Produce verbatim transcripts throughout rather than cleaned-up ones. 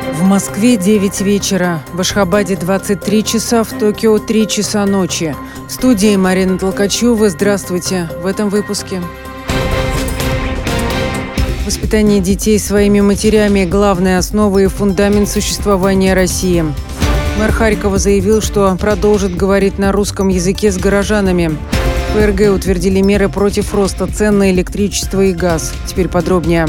В Москве девять вечера, в Ашхабаде двадцать три часа, в Токио три часа ночи. В студии Марина Толкачева. Здравствуйте. В этом выпуске. Воспитание детей своими матерями – главная основа и фундамент существования России. Мэр Харькова заявил, что продолжит говорить на русском языке с горожанами. В ФРГ утвердили меры против роста цен на электричество и газ. Теперь подробнее.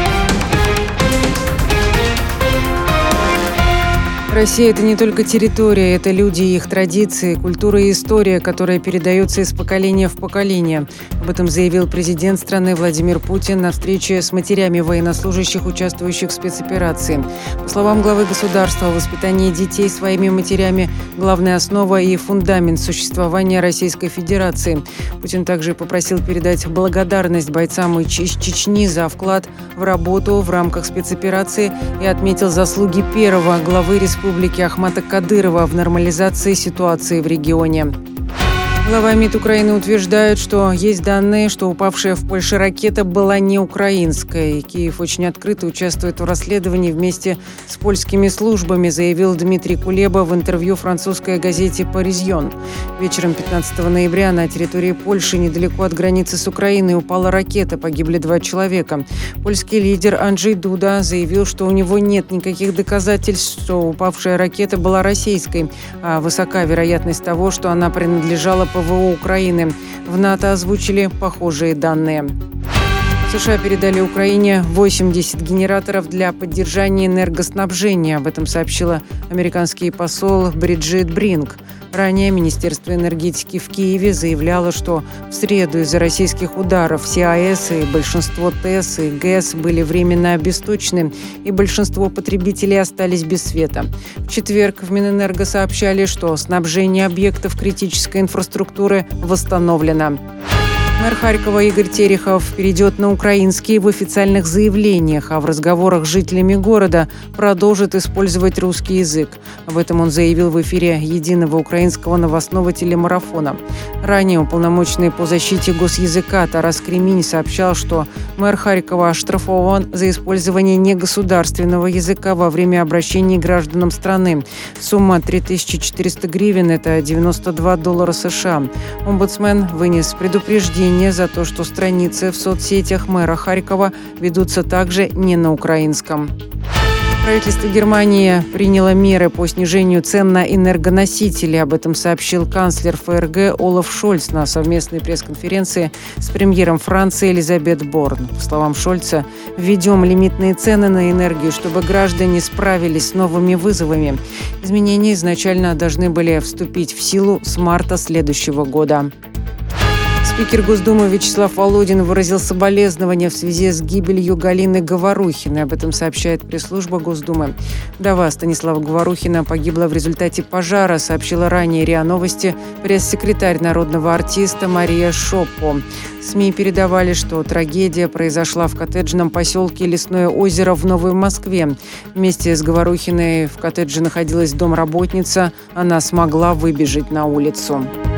Россия – это не только территория, это люди и их традиции, культура и история, которая передается из поколения в поколение. Об этом заявил президент страны Владимир Путин на встрече с матерями военнослужащих, участвующих в спецоперации. По словам главы государства, воспитание детей своими матерями – главная основа и фундамент существования Российской Федерации. Путин также попросил передать благодарность бойцам из Чечни за вклад в работу в рамках спецоперации и отметил заслуги первого главы республики Республики Ахмата Кадырова в нормализации ситуации в регионе. Глава МИД Украины утверждает, что есть данные, что упавшая в Польше ракета была не украинской. Киев очень открыто участвует в расследовании вместе с польскими службами, заявил Дмитрий Кулеба в интервью французской газете «Паризьон». Вечером пятнадцатого ноября на территории Польши, недалеко от границы с Украиной, упала ракета, погибли два человека. Польский лидер Анджей Дуда заявил, что у него нет никаких доказательств, что упавшая ракета была российской, а высока вероятность того, что она принадлежала ПВО Украины. В НАТО озвучили похожие данные. США передали Украине восемьдесят генераторов для поддержания энергоснабжения. Об этом сообщила американский посол Бриджит Бринк. Ранее Министерство энергетики в Киеве заявляло, что в среду из-за российских ударов все АЭС и большинство ТЭС и ГЭС были временно обесточены, и большинство потребителей остались без света. В четверг в Минэнерго сообщали, что снабжение объектов критической инфраструктуры восстановлено. Мэр Харькова Игорь Терехов перейдет на украинский в официальных заявлениях, а в разговорах с жителями города продолжит использовать русский язык. Об этом он заявил в эфире единого украинского новостного телемарафона. Ранее уполномоченный по защите госязыка Тарас Креминь сообщал, что мэр Харькова оштрафован за использование негосударственного языка во время обращений к гражданам страны. Сумма три тысячи четыреста гривен – это девяносто два доллара США. Омбудсмен вынес предупреждение за то, что страницы в соцсетях мэра Харькова ведутся также не на украинском. Правительство Германии приняло меры по снижению цен на энергоносители. Об этом сообщил канцлер ФРГ Олаф Шольц на совместной пресс-конференции с премьером Франции Элизабет Борн. По словам Шольца, введем лимитные цены на энергию, чтобы граждане справились с новыми вызовами. Изменения изначально должны были вступить в силу с марта следующего года. Спикер Госдумы Вячеслав Володин выразил соболезнования в связи с гибелью Галины Говорухиной. Об этом сообщает пресс-служба Госдумы. Вдова Станислава Говорухина погибла в результате пожара, сообщила ранее РИА Новости пресс-секретарь народного артиста Мария Шоппо. СМИ передавали, что трагедия произошла в коттеджном поселке Лесное озеро в Новой Москве. Вместе с Говорухиной в коттедже находилась домработница. Она смогла выбежать на улицу.